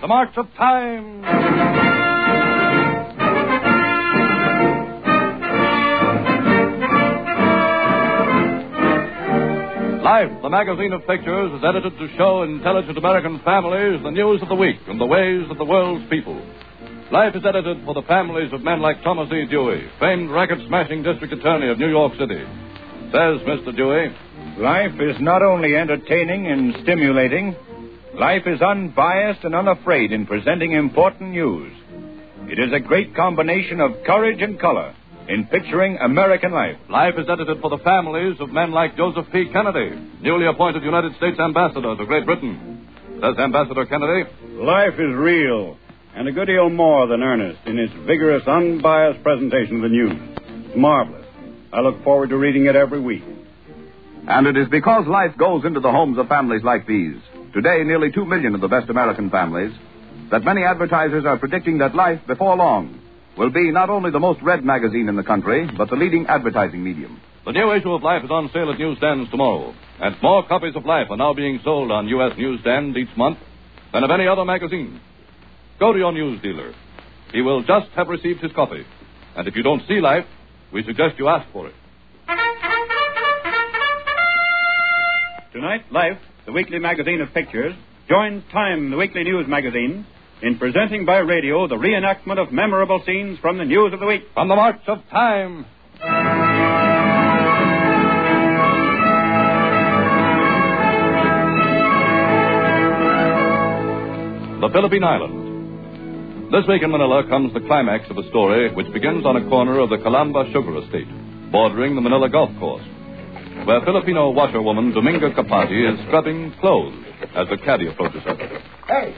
The March of Time. Life, the magazine of pictures, is edited to show intelligent American families the news of the week and the ways of the world's people. Life is edited for the families of men like Thomas E. Dewey, famed record-smashing district attorney of New York City. Says Mr. Dewey, life is not only entertaining and stimulating, life is unbiased and unafraid in presenting important news. It is a great combination of courage and color in picturing American life. Life is edited for the families of men like Joseph P. Kennedy, newly appointed United States Ambassador to Great Britain. Says Ambassador Kennedy, life is real and a good deal more than earnest in its vigorous, unbiased presentation of the news. It's marvelous. I look forward to reading it every week. And it is because life goes into the homes of families like these, today nearly 2 million of the best American families, that many advertisers are predicting that Life, before long, will be not only the most read magazine in the country, but the leading advertising medium. The new issue of Life is on sale at newsstands tomorrow, and more copies of Life are now being sold on U.S. newsstands each month than of any other magazine. Go to your news dealer. He will just have received his copy. And if you don't see Life, we suggest you ask for it. Tonight, Life, the weekly magazine of pictures, joins Time, the weekly news magazine, in presenting by radio the reenactment of memorable scenes from the news of the week. From the March of Time. The Philippine Islands. This week in Manila comes the climax of a story which begins on a corner of the Calamba Sugar Estate, bordering the Manila Golf Course, where Filipino washerwoman Dominga Capati is scrubbing clothes as the caddy approaches her. Hey!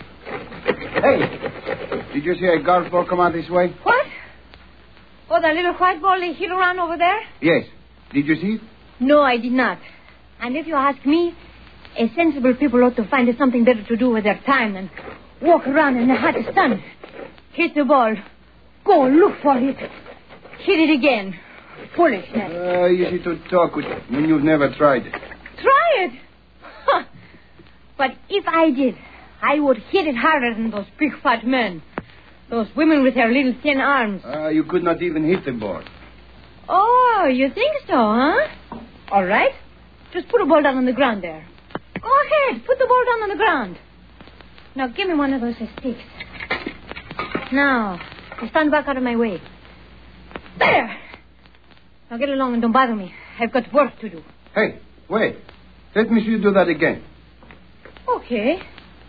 Did you see a golf ball come out this way? What? Oh, that little white ball they hit around over there? Yes. Did you see it? No, I did not. And if you ask me, a sensible people ought to find something better to do with their time than walk around in the hot sun. Hit the ball. Go look for it. Hit it again. Foolishness. Easy to talk with when you've never tried it. Try it? Huh. But if I did, I would hit it harder than those big fat men. Those women with their little thin arms. You could not even hit the ball. Oh, you think so, huh? All right. Just put a ball down on the ground there. Go ahead. Put the ball down on the ground. Now, give me one of those sticks. Now, stand back out of my way. There! Now get along and don't bother me. I've got work to do. Hey, wait. Let me see you do that again. Okay.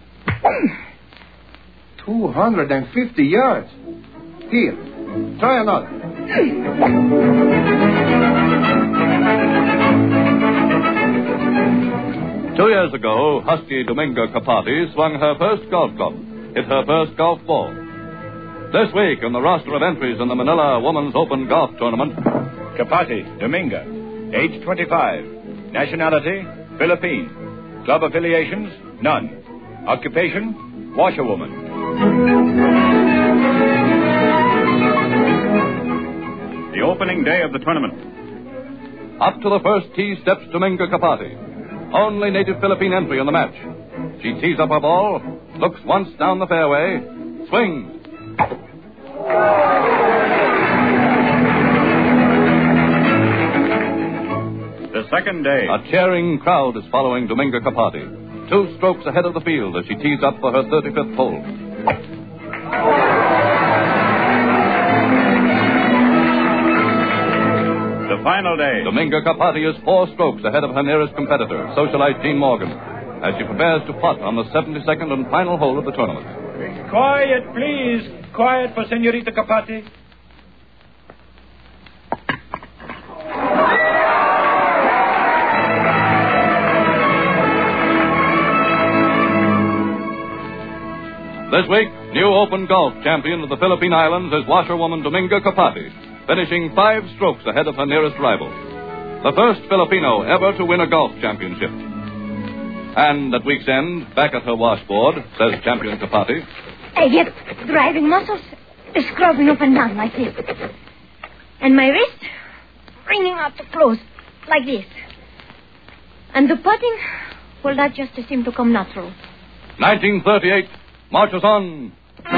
250 yards. Here, try another. 2 years ago, husky Dominga Capati swung her first golf club, hit her first golf ball. This week, in the roster of entries in the Manila Women's Open Golf Tournament, Capati, Dominga, age 25, nationality, Philippine, club affiliations, none, occupation, washerwoman. The opening day of the tournament. up to the first tee steps Dominga Capati. Only native Philippine entry in the match. She tees up her ball, looks once down the fairway, swings. The second day. A cheering crowd is following Dominga Capati, 2 strokes ahead of the field as she tees up for her 35th hole. The final day. Dominga Capati is 4 strokes ahead of her nearest competitor, socialite Jean Morgan, as she prepares to putt on the 72nd and final hole of the tournament. Quiet, please. Quiet for Senorita Capati. This week, new Open Golf champion of the Philippine Islands is washerwoman Dominga Capati, finishing 5 strokes ahead of her nearest rival. The first Filipino ever to win a golf championship. And at week's end, back at her washboard, says champion Capati, I get driving muscles scrubbing up and down like this. And my wrist bringing out the clothes like this. And the putting, well, that just seemed to come natural. 1938, marches on.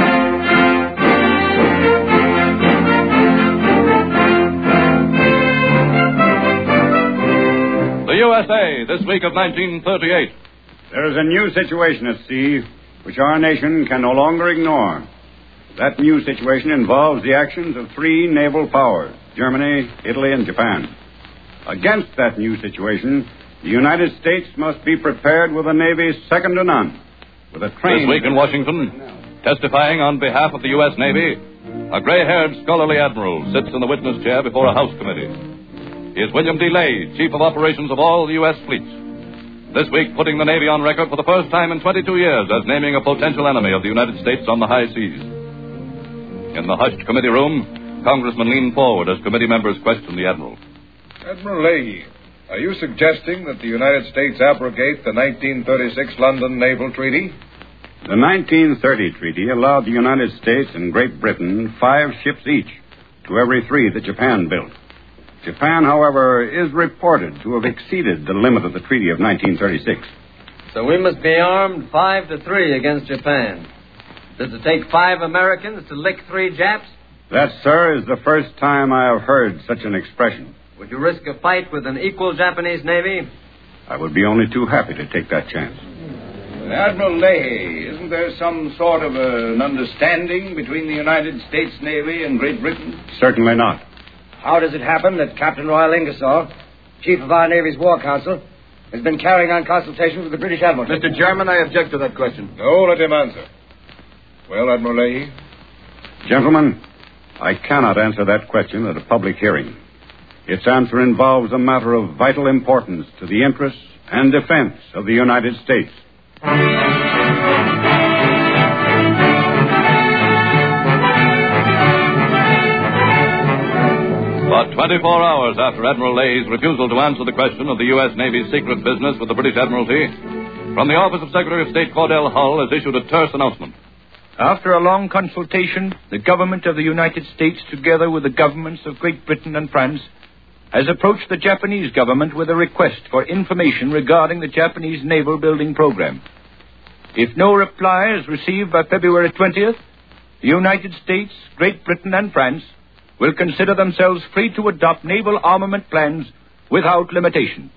The USA, this week of 1938. There is a new situation at sea which our nation can no longer ignore. That new situation involves the actions of three naval powers, Germany, Italy, and Japan. Against that new situation, the United States must be prepared with a navy second to none. With a trained... This week in Washington, testifying on behalf of the U.S. Navy, a gray-haired, scholarly admiral sits in the witness chair before a House committee. He is William D. Lay, Chief of Operations of all the U.S. fleets. This week, putting the Navy on record for the first time in 22 years as naming a potential enemy of the United States on the high seas. In the hushed committee room, congressmen lean forward as committee members question the admiral. Admiral Leahy, are you suggesting that the United States abrogate the 1936 London Naval Treaty? The 1930 treaty allowed the United States and Great Britain 5 ships each to every 3 that Japan built. Japan, however, is reported to have exceeded the limit of the Treaty of 1936. So we must be armed 5-3 against Japan. Does it take 5 Americans to lick 3 Japs? That, sir, is the first time I have heard such an expression. Would you risk a fight with an equal Japanese Navy? I would be only too happy to take that chance. Admiral Leahy, isn't there some sort of an understanding between the United States Navy and Great Britain? Certainly not. How does it happen that Captain Royal Ingersoll, Chief of our Navy's War Council, has been carrying on consultations with the British Admiralty? Mr. Chairman, I object to that question. No, let him answer. Well, Admiral Leahy? Gentlemen, I cannot answer that question at a public hearing. Its answer involves a matter of vital importance to the interests and defense of the United States. But 24 hours after Admiral Leahy's refusal to answer the question of the U.S. Navy's secret business with the British Admiralty, from the office of Secretary of State Cordell Hull has issued a terse announcement. After a long consultation, the government of the United States, together with the governments of Great Britain and France, has approached the Japanese government with a request for information regarding the Japanese naval building program. If no reply is received by February 20th, the United States, Great Britain, and France will consider themselves free to adopt naval armament plans without limitation.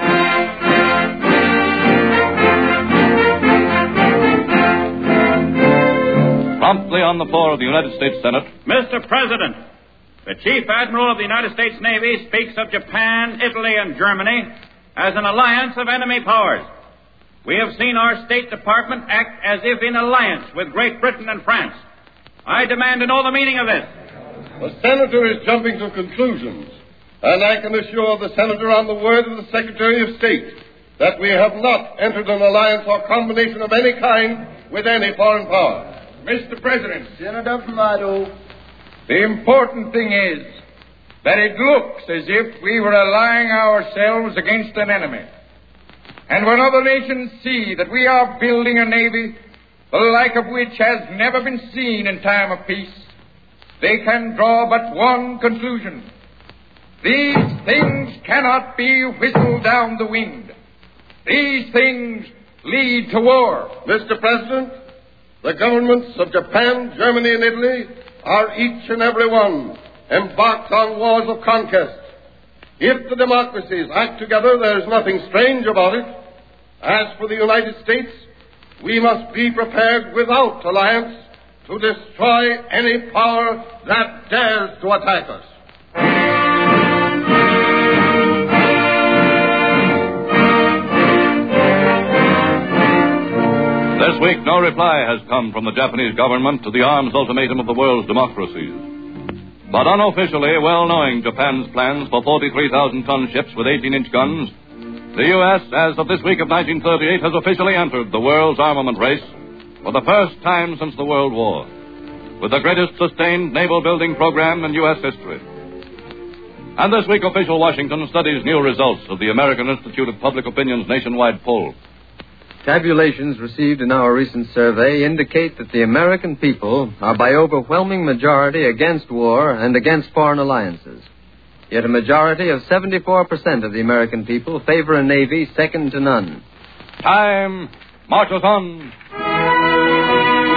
Promptly on the floor of the United States Senate, Mr. President, the Chief Admiral of the United States Navy speaks of Japan, Italy, and Germany as an alliance of enemy powers. We have seen our State Department act as if in alliance with Great Britain and France. I demand to know the meaning of this. The Senator is jumping to conclusions, and I can assure the Senator on the word of the Secretary of State that we have not entered an alliance or combination of any kind with any foreign power. Mr. President, Senator Flado. the important thing is that it looks as if we were allying ourselves against an enemy. And when other nations see that we are building a navy, the like of which has never been seen in time of peace, they can draw but one conclusion. These things cannot be whistled down the wind. These things lead to war. Mr. President, the governments of Japan, Germany, and Italy are each and every one embarked on wars of conquest. If the democracies act together, there is nothing strange about it. As for the United States, we must be prepared without alliance to destroy any power that dares to attack us. this week no reply has come from the Japanese government to the arms ultimatum of the world's democracies. But unofficially, well knowing Japan's plans for 43,000-ton ships with 18-inch guns, the U.S., as of this week of 1938, has officially entered the world's armament race for the first time since the World War, with the greatest sustained naval building program in U.S. history. And this week, official Washington studies new results of the American Institute of Public Opinion's nationwide poll. Tabulations received in our recent survey indicate that the American people are by overwhelming majority against war and against foreign alliances. Yet a majority of 74% of the American people favor a navy second to none. Time marches on.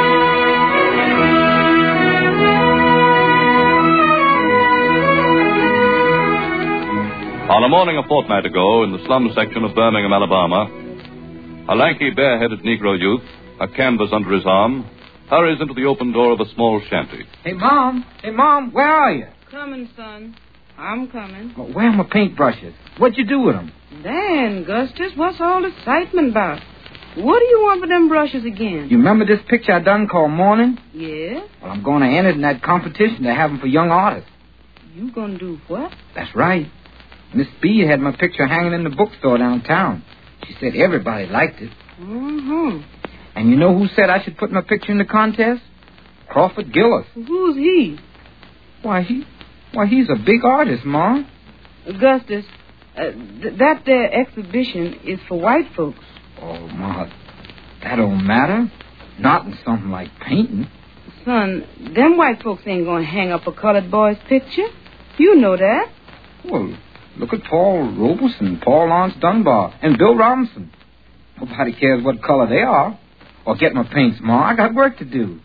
On a morning a fortnight ago in the slum section of Birmingham, Alabama, a lanky, bareheaded Negro youth, a canvas under his arm, hurries into the open door of a small shanty. Hey, Mom, where are you? Coming, son. I'm coming. Well, where are my paintbrushes? What'd you do with them? Dan, Gustus, what's all the excitement about? What do you want with them brushes again? You remember this picture I done called Morning? Yeah? Well, I'm going to enter in that competition they're having for young artists. You gonna do what? That's right. Miss B had my picture hanging in the bookstore downtown. She said everybody liked it. Mm-hmm. And you know who said I should put my picture in the contest? Crawford Gillis. Who's he? Why, he's a big artist, Ma. Augustus, that there exhibition is for white folks. Oh, Ma, that don't matter. Not in something like painting. Son, them white folks ain't gonna hang up a colored boy's picture. You know that. Well, look at Paul Robeson, Paul Lance Dunbar, and Bill Robinson. Nobody cares what color they are. Or get my paints, Ma. I got work to do.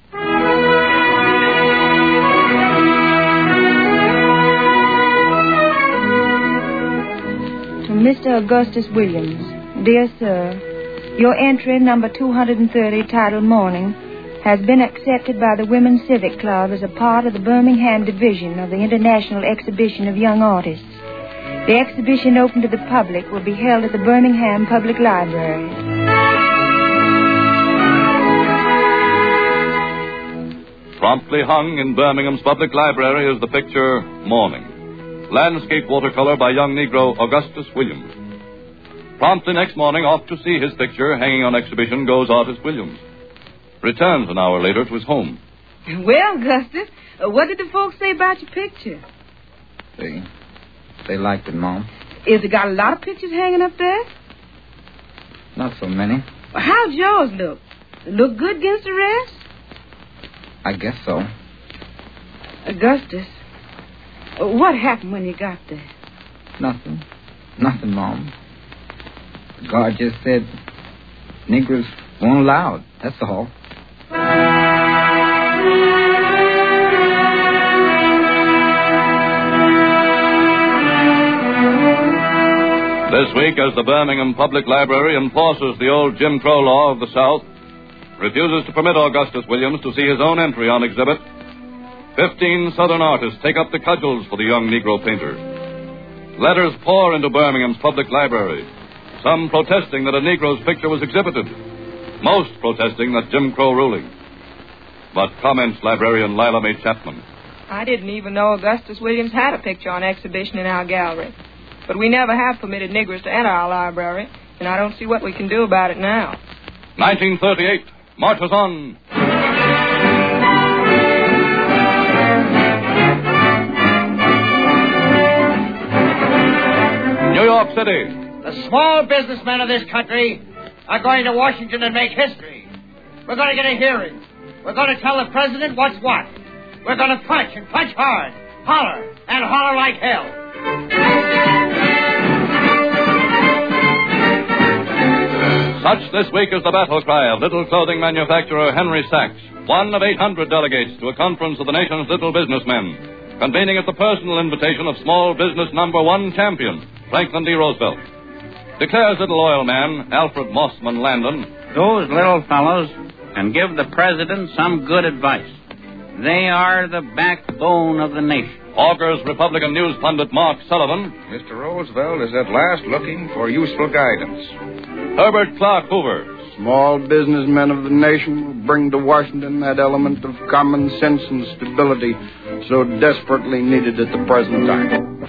To Mr. Augustus Williams, dear sir, your entry number 230 titled Morning has been accepted by the Women's Civic Club as a part of the Birmingham division of the International Exhibition of Young Artists. The exhibition open to the public will be held at the Birmingham Public Library. Promptly hung in Birmingham's Public Library is the picture Morning, landscape watercolor by young Negro Augustus Williams. Promptly next morning, off to see his picture hanging on exhibition goes artist Williams. Returns an hour later to his home. Well, Augustus, what did the folks say about your picture? They liked it, Mom. Is it got a lot of pictures hanging up there? Not so many. Well, how'd yours look? It look good against the rest? I guess so. Augustus, what happened when you got there? Nothing, Mom. The guard just said Negroes weren't allowed, that's all. This week, as the Birmingham Public Library enforces the old Jim Crow law of the South, refuses to permit Augustus Williams to see his own entry on exhibit, 15 Southern artists take up the cudgels for the young Negro painter. Letters pour into Birmingham's Public Library, some protesting that a Negro's picture was exhibited, most protesting that Jim Crow ruling. But comments librarian Lila Mae Chapman. I didn't even know Augustus Williams had a picture on exhibition in our gallery. But we never have permitted Negroes to enter our library, and I don't see what we can do about it now. 1938 marches on. New York City. The small businessmen of this country are going to Washington and make history. We're going to get a hearing. We're going to tell the president what's what. We're going to punch and punch hard, holler, and holler like hell. Such this week is the battle cry of little clothing manufacturer Henry Sachs, one of 800 delegates to a conference of the nation's little businessmen, convening at the personal invitation of small business number one champion, Franklin D. Roosevelt. Declares little oil man Alfred Mossman Landon. Those little fellows can give the president some good advice. They are the backbone of the nation. Augurs Republican news pundit Mark Sullivan. Mr. Roosevelt is at last looking for useful guidance. Herbert Clark Hoover. Small businessmen of the nation will bring to Washington that element of common sense and stability so desperately needed at the present time.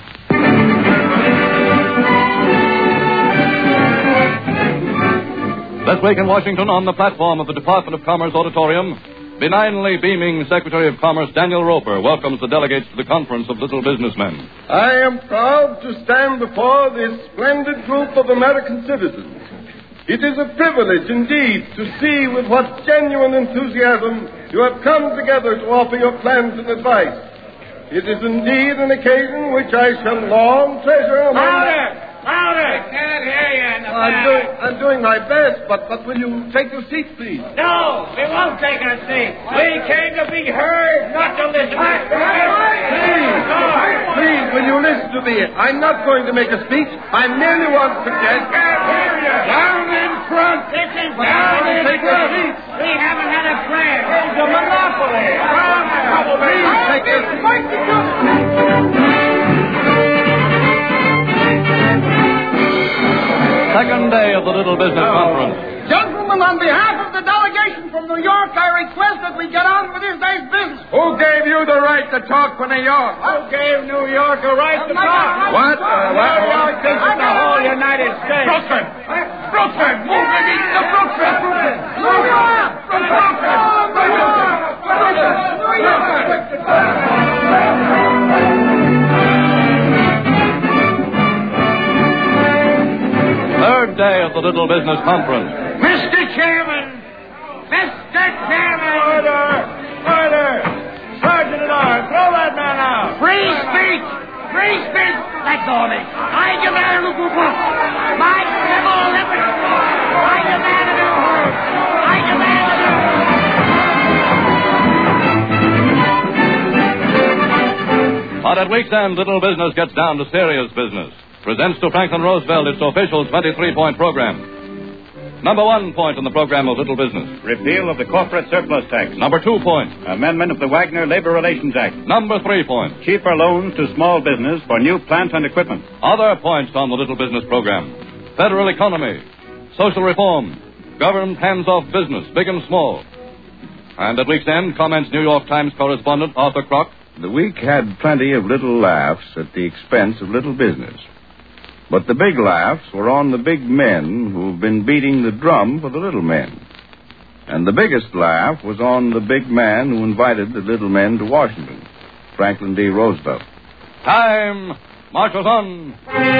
This week in Washington, on the platform of the Department of Commerce Auditorium, benignly beaming Secretary of Commerce Daniel Roper welcomes the delegates to the Conference of Little Businessmen. I am proud to stand before this splendid group of American citizens. It is a privilege indeed to see with what genuine enthusiasm you have come together to offer your plans and advice. It is indeed an occasion which I shall long treasure. Louder! Louder! I can't hear you in the back. I'm doing my best, but will you take your seat, please? No, we won't take our seat. We came to be heard, not to listen. Please, will you listen to me? I'm not going to make a speech. I merely want to suggest... Down in front! This is down in front! We haven't had a prayer. It's a monopoly. Please, take your seat. Second day of the Little Business Conference. Gentlemen, on behalf of the delegation from New York, I request that we get on with this day's business. Who gave you the right to talk for New York? Who gave New York a right to talk? What? New York isn't the whole United States. Brooklyn! Brooklyn! Move him into Brooklyn! New York! Third day of the Little Business Conference. Mr. Chairman! Mr. Chairman! Order! Sergeant at Arms, throw that man out! Free speech! Free speech! Let go of me! I demand a group of my civil liberty! I demand a new home! I demand a new home! But at week's end, Little Business gets down to serious business. Presents to Franklin Roosevelt its official 23-point program. Number 1 point on the program of Little Business. Repeal of the corporate surplus tax. Number 2 point. Amendment of the Wagner Labor Relations Act. Number 3 point. Cheaper loans to small business for new plant and equipment. Other points on the Little Business program. Federal economy. Social reform. Government hands off business, big and small. And at week's end, comments New York Times correspondent Arthur Kroc. The week had plenty of little laughs at the expense of little business. But the big laughs were on the big men who've been beating the drum for the little men. And the biggest laugh was on the big man who invited the little men to Washington, Franklin D. Roosevelt. Time marches on.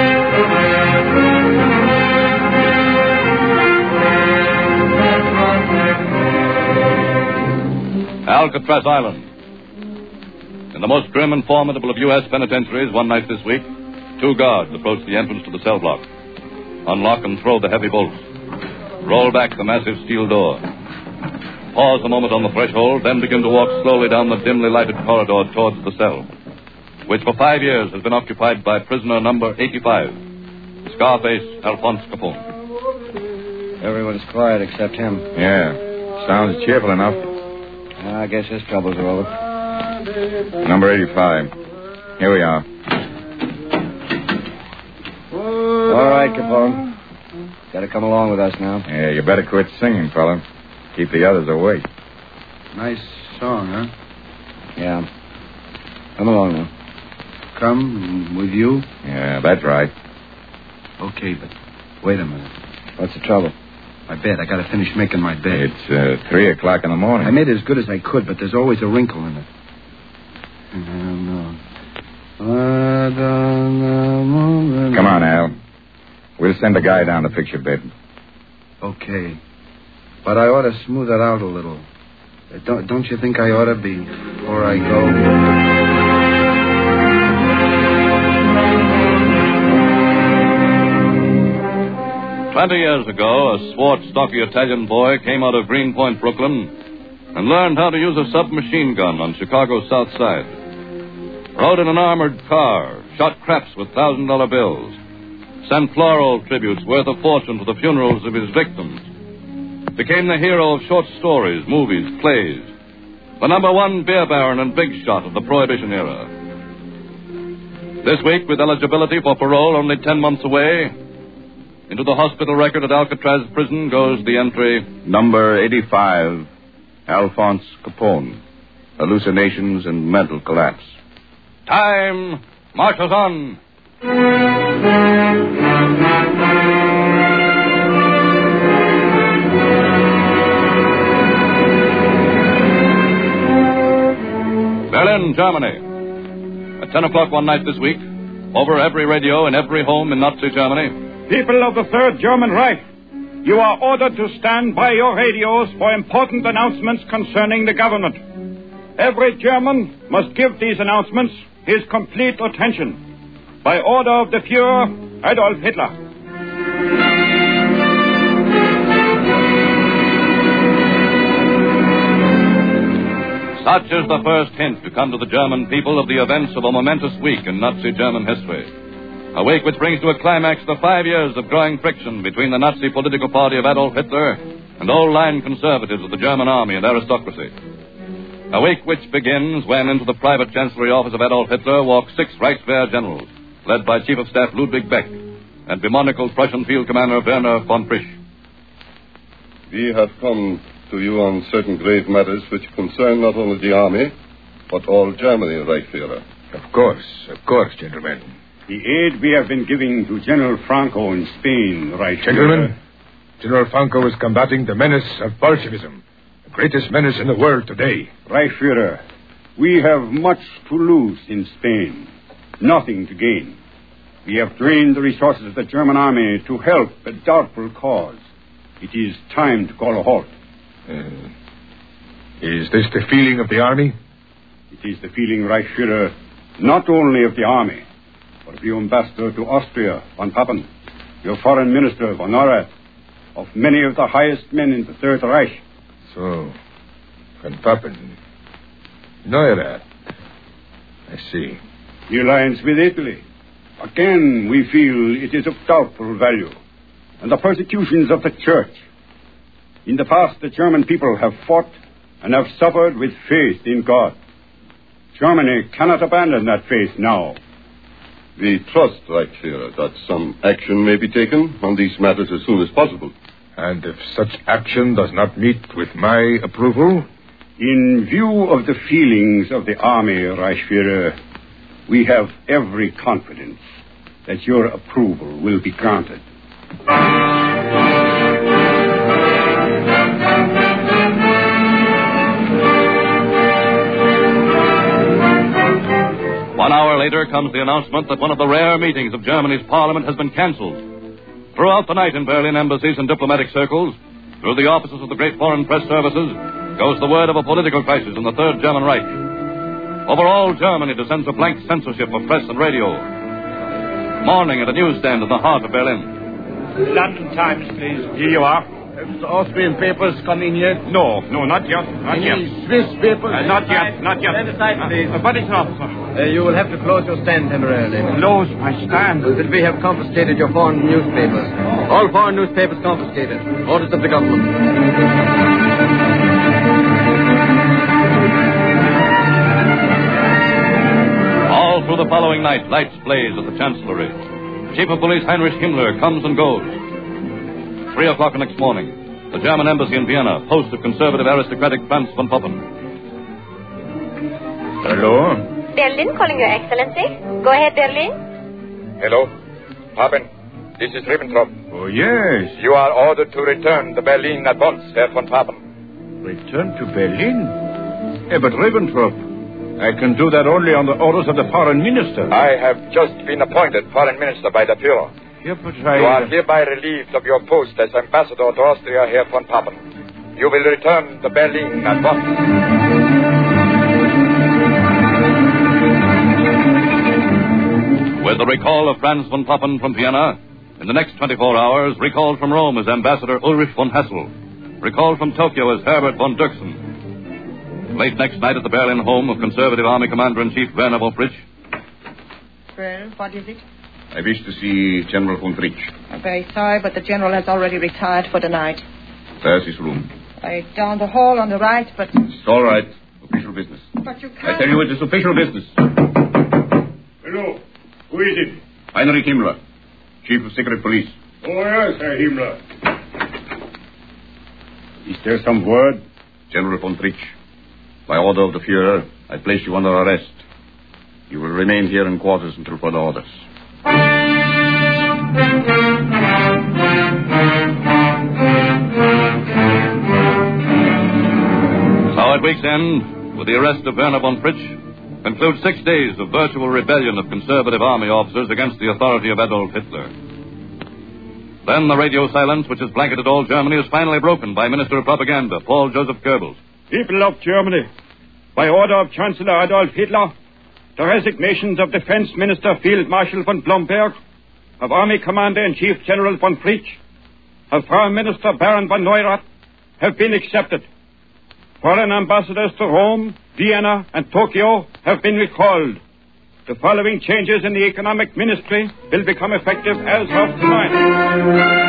Alcatraz Island. In the most grim and formidable of U.S. penitentiaries, one night this week, 2 guards approach the entrance to the cell block. Unlock and throw the heavy bolts. Roll back the massive steel door. Pause a moment on the threshold, then begin to walk slowly down the dimly lighted corridor towards the cell, which for 5 years has been occupied by prisoner number 85, Scarface Alphonse Capone. Everyone's quiet except him. Yeah. Sounds cheerful enough. I guess his troubles are over. Number 85. Here we are. All right, Capone. Got to come along with us now. Yeah, you better quit singing, fella. Keep the others awake. Nice song, huh? Yeah. Come along now. Come with you? Yeah, that's right. Okay, but wait a minute. What's the trouble? My bed. I got to finish making my bed. It's 3 o'clock in the morning. I made it as good as I could, but there's always a wrinkle in it. Come on, Al. We'll send a guy down to fix your bed. Okay. But I ought to smooth it out a little. Don't you think I ought to before I go? 20 years ago, a swart, stocky Italian boy came out of Greenpoint, Brooklyn, and learned how to use a submachine gun on Chicago's South Side. Rode in an armored car, shot craps with $1,000 bills, sent floral tributes worth a fortune to the funerals of his victims, became the hero of short stories, movies, plays, the number 1 beer baron and big shot of the Prohibition era. This week, with eligibility for parole only 10 months away, into the hospital record at Alcatraz Prison goes the entry... Number 85, Alphonse Capone. Hallucinations and mental collapse. Time marches on. Berlin, Germany. At 10 o'clock one night this week, over every radio in every home in Nazi Germany. People of the Third German Reich, you are ordered to stand by your radios for important announcements concerning the government. Every German must give these announcements his complete attention. By order of the Fuhrer, Adolf Hitler. Such is the first hint to come to the German people of the events of a momentous week in Nazi German history. A week which brings to a climax the 5 years of growing friction between the Nazi political party of Adolf Hitler and old-line conservatives of the German army and aristocracy. A week which begins when into the private chancellery office of Adolf Hitler walk 6 Reichswehr generals, led by Chief of Staff Ludwig Beck and bemonicled Prussian Field Commander Werner von Frisch. We have come to you on certain grave matters which concern not only the army, but all Germany, Reichsführer. Of course, gentlemen. The aid we have been giving to General Franco in Spain, Reichsführer. Gentlemen, General Franco is combating the menace of Bolshevism, the greatest menace in the world today. Reichsführer, we have much to lose in Spain, nothing to gain. We have drained the resources of the German army to help a doubtful cause. It is time to call a halt. Is this the feeling of the army? It is the feeling, Reichsführer, not only of the army, but of your ambassador to Austria, von Papen, your foreign minister, von Neurath, of many of the highest men in the Third Reich. So, von Papen, Neurath. I see. The alliance with Italy. Again, we feel it is of doubtful value. And the persecutions of the church. In the past, the German people have fought and have suffered with faith in God. Germany cannot abandon that faith now. We trust, Reichsführer, that some action may be taken on these matters as soon as possible. And if such action does not meet with my approval? In view of the feelings of the army, Reichsführer, we have every confidence that your approval will be granted. 1 hour later comes the announcement that one of the rare meetings of Germany's parliament has been cancelled. Throughout the night in Berlin embassies and diplomatic circles, through the offices of the great foreign press services, goes the word of a political crisis in the Third German Reich. Over all Germany descends a blank censorship of press and radio. Morning at a newsstand in the heart of Berlin. London Times, please. Here you are. Have the Austrian papers come in yet? No, not yet. Any Swiss papers? Not yet. Stand aside, please. But it's not, sir. You will have to close your stand temporarily. Close my stand? Until we have confiscated your foreign newspapers. All foreign newspapers confiscated. Orders of the government. All through the following night, lights blaze at the Chancellery. Chief of Police Heinrich Himmler comes and goes. 3 o'clock the next morning, the German embassy in Vienna, post of conservative aristocratic Franz von Papen. Hello? Berlin calling Your Excellency. Go ahead, Berlin. Hello. Papen, this is Ribbentrop. Oh, yes. You are ordered to return to Berlin at once, Herr von Papen. Return to Berlin? But Ribbentrop, I can do that only on the orders of the foreign minister. I have just been appointed foreign minister by the Führer. You are hereby relieved of your post as ambassador to Austria, Herr von Papen. You will return to Berlin at once. With the recall of Franz von Papen from Vienna, in the next 24 hours, recalled from Rome as Ambassador Ulrich von Hassel, recalled from Tokyo as Herbert von Dirksen. Late next night at the Berlin home of Conservative Army Commander-in-Chief Werner von Frisch. Well, what is it? I wish to see General von Frisch. I'm very sorry, but the general has already retired for the night. There's his room. Down the hall on the right, but... It's all right. Official business. But you can't... I tell you, it is official business. Hello. Who is it? Heinrich Himmler, Chief of Secret Police. Oh, yes, Herr Himmler. Is there some word? General von Frisch, by order of the Führer, I place you under arrest. You will remain here in quarters until further orders. So at week's end, with the arrest of Werner von Frisch, concludes 6 days of virtual rebellion of conservative army officers against the authority of Adolf Hitler. Then the radio silence, which has blanketed all Germany, is finally broken by Minister of Propaganda, Paul Joseph Goebbels. People of Germany, by order of Chancellor Adolf Hitler, the resignations of Defense Minister Field Marshal von Blomberg, of Army Commander-in-Chief General von Fritsch, of Prime Minister Baron von Neurath, have been accepted. Foreign ambassadors to Rome, Vienna, and Tokyo have been recalled. The following changes in the economic ministry will become effective as of tonight.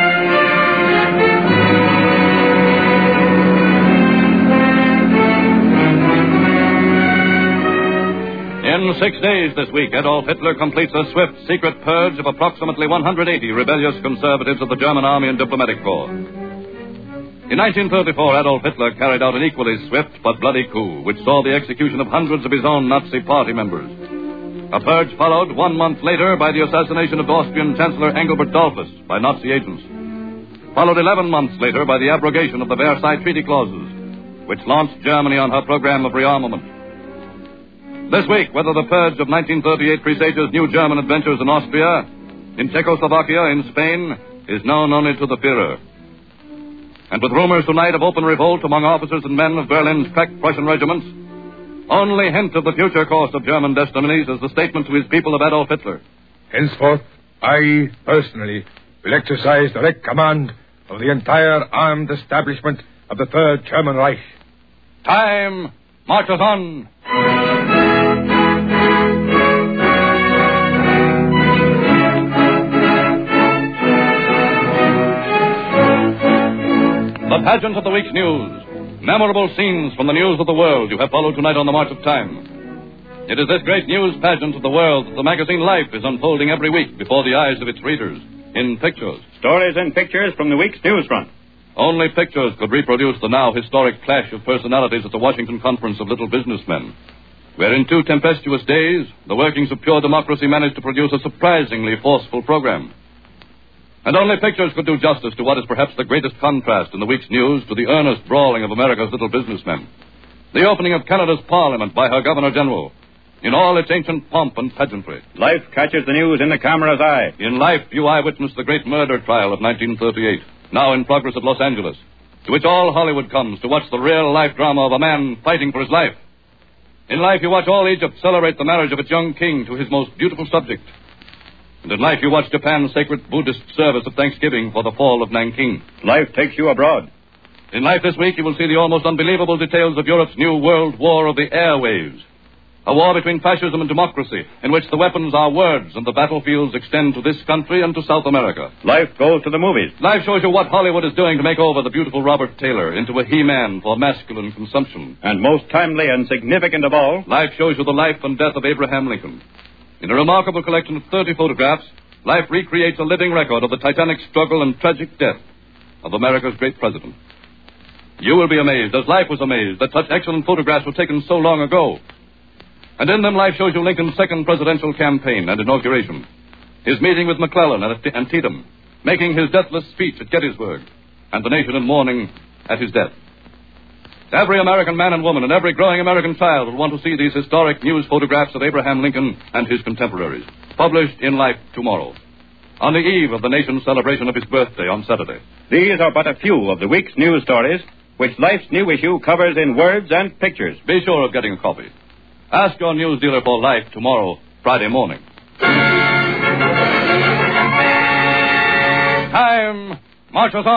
In 6 days this week, Adolf Hitler completes a swift, secret purge of approximately 180 rebellious conservatives of the German Army and Diplomatic Corps. In 1934, Adolf Hitler carried out an equally swift but bloody coup, which saw the execution of hundreds of his own Nazi party members. A purge followed 1 month later by the assassination of Austrian Chancellor Engelbert Dollfuss by Nazi agents. Followed 11 months later by the abrogation of the Versailles Treaty clauses, which launched Germany on her program of rearmament. This week, whether the purge of 1938 presages new German adventures in Austria, in Czechoslovakia, in Spain, is known only to the Führer. And with rumors tonight of open revolt among officers and men of Berlin's crack Prussian regiments, only hint of the future course of German destinies is the statement to his people of Adolf Hitler. Henceforth, I, personally, will exercise direct command of the entire armed establishment of the Third German Reich. Time marches on. The pageant of the week's news. Memorable scenes from the news of the world you have followed tonight on the March of Time. It is this great news pageant of the world that the magazine Life is unfolding every week before the eyes of its readers, in pictures. Stories and pictures from the week's newsfront. Only pictures could reproduce the now historic clash of personalities at the Washington Conference of Little Businessmen, where in 2 tempestuous days, the workings of pure democracy managed to produce a surprisingly forceful program. And only pictures could do justice to what is perhaps the greatest contrast in the week's news to the earnest brawling of America's little businessmen. The opening of Canada's Parliament by her Governor-General, in all its ancient pomp and pageantry. Life catches the news in the camera's eye. In Life, you eyewitness the great murder trial of 1938, now in progress at Los Angeles, to which all Hollywood comes to watch the real-life drama of a man fighting for his life. In Life, you watch all Egypt celebrate the marriage of its young king to his most beautiful subject. And in Life, you watch Japan's sacred Buddhist service of thanksgiving for the fall of Nanking. Life takes you abroad. In Life this week, you will see the almost unbelievable details of Europe's new world war of the airwaves. A war between fascism and democracy, in which the weapons are words and the battlefields extend to this country and to South America. Life goes to the movies. Life shows you what Hollywood is doing to make over the beautiful Robert Taylor into a he-man for masculine consumption. And most timely and significant of all, Life shows you the life and death of Abraham Lincoln. In a remarkable collection of 30 photographs, Life recreates a living record of the titanic struggle and tragic death of America's great president. You will be amazed, as Life was amazed, that such excellent photographs were taken so long ago. And in them, Life shows you Lincoln's second presidential campaign and inauguration, his meeting with McClellan and Antietam, making his deathless speech at Gettysburg, and the nation in mourning at his death. Every American man and woman and every growing American child will want to see these historic news photographs of Abraham Lincoln and his contemporaries, published in Life tomorrow, on the eve of the nation's celebration of his birthday on Saturday. These are but a few of the week's news stories, which Life's new issue covers in words and pictures. Be sure of getting a copy. Ask your news dealer for Life tomorrow, Friday morning. Time marches on.